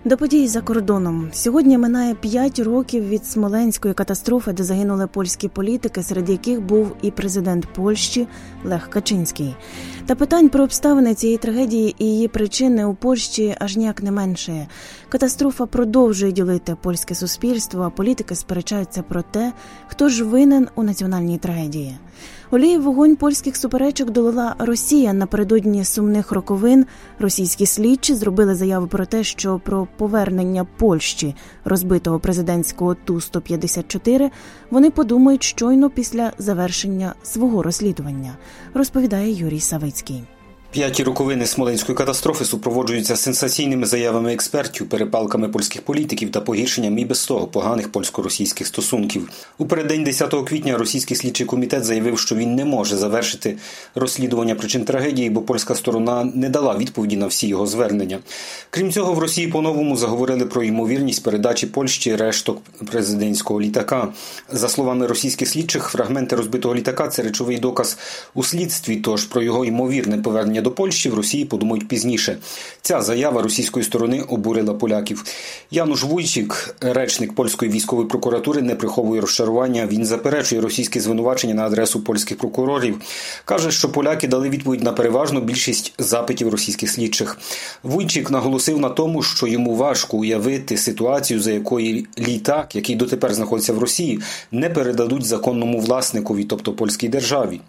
До подій за кордоном. Сьогодні минає 5 років від смоленської катастрофи, де загинули польські політики, серед яких був і президент Польщі Лех Качинський. Та питань про обставини цієї трагедії і її причини у Польщі аж ніяк не меншає. Катастрофа продовжує ділити польське суспільство, а політики сперечаються про те, хто ж винен у національній трагедії. Олії в вогонь польських суперечок долила Росія. Напередодні сумних роковин російські слідчі зробили заяву про те, що про повернення Польщі розбитого президентського Ту-154 вони подумають щойно після завершення свого розслідування, розповідає Юрій Савицький. 5 роковини смоленської катастрофи супроводжуються сенсаційними заявами експертів, перепалками польських політиків та погіршенням і без того поганих польсько-російських стосунків. У переддень 10 квітня російський слідчий комітет заявив, що він не може завершити розслідування причин трагедії, бо польська сторона не дала відповіді на всі його звернення. Крім цього, в Росії по-новому заговорили про ймовірність передачі Польщі решток президентського літака. За словами російських слідчих, фрагменти розбитого літака – це речовий доказ у слідстві, тож про його ймовірне повернення до Польщі в Росії подумають пізніше. Ця заява російської сторони обурила поляків. Януш Вуйчик, речник польської військової прокуратури, не приховує розчарування. Він заперечує російські звинувачення на адресу польських прокурорів. Каже, що поляки дали відповідь на переважну більшість запитів російських слідчих. Вуйчик наголосив на тому, що йому важко уявити ситуацію, за якої літак, який дотепер знаходиться в Росії, не передадуть законному власникові, тобто польській державі.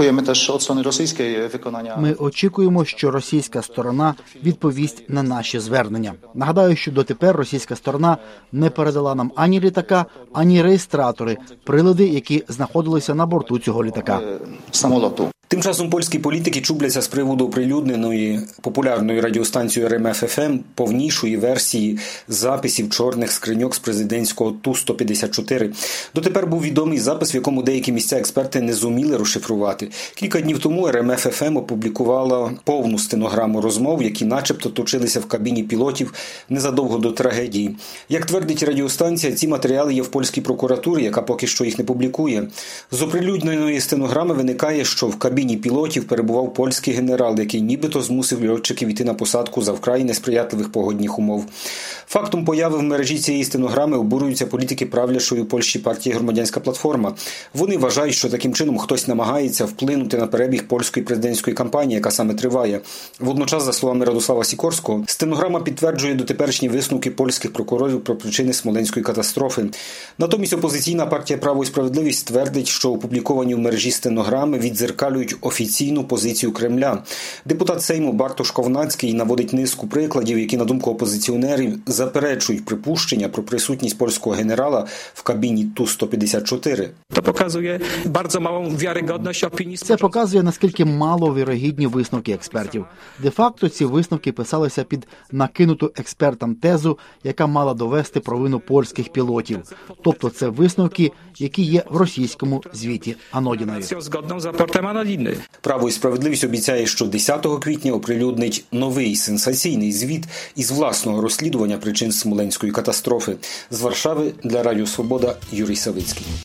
Ми очікуємо, що російська сторона відповість на наші звернення. Нагадаю, що дотепер російська сторона не передала нам ані літака, ані реєстратори, прилади, які знаходилися на борту цього літака. Тим часом польські політики чубляться з приводу оприлюдненої популярною радіостанцією РМФ-ФМ повнішої версії записів чорних скриньок з президентського Ту-154. Дотепер був відомий запис, в якому деякі місця експерти не зуміли розшифрувати. Кілька днів тому РМФ-ФМ опублікувала повну стенограму розмов, які начебто точилися в кабіні пілотів незадовго до трагедії. Як твердить радіостанція, ці матеріали є в польській прокуратурі, яка поки що їх не публікує. З оприлюдненої стенограми виникає, що в кабіні пілотів перебував польський генерал, який нібито змусив льотчиків йти на посадку за вкрай несприятливих погодних умов. Фактом появи в мережі цієї стенограми обурюються політики правлячої у Польщі партії «Громадянська платформа». Вони вважають, що таким чином хтось намагається вплинути на перебіг польської президентської кампанії, яка саме триває. Водночас, за словами Радослава Сікорського, стенограма підтверджує дотеперішні висновки польських прокурорів про причини смоленської катастрофи. Натомість опозиційна партія «Право і справедливість» твердить, що опубліковані в мережі стенограми віддзеркалюють офіційну позицію Кремля. Депутат Сейму Бартош Ковнацький наводить низку прикладів, які, на думку опозиціонерів, заперечують припущення про присутність польського генерала в кабіні Ту-154. Це показує, наскільки мало вірогідні висновки експертів. Де-факто ці висновки писалися під накинуту експертам тезу, яка мала довести провину польських пілотів. Тобто це висновки, які є в російському звіті Анодіної. «Право і справедливість» обіцяє, що 10 квітня оприлюднить новий сенсаційний звіт із власного розслідування причин смоленської катастрофи. З Варшави для Радіо Свобода Юрій Савицький.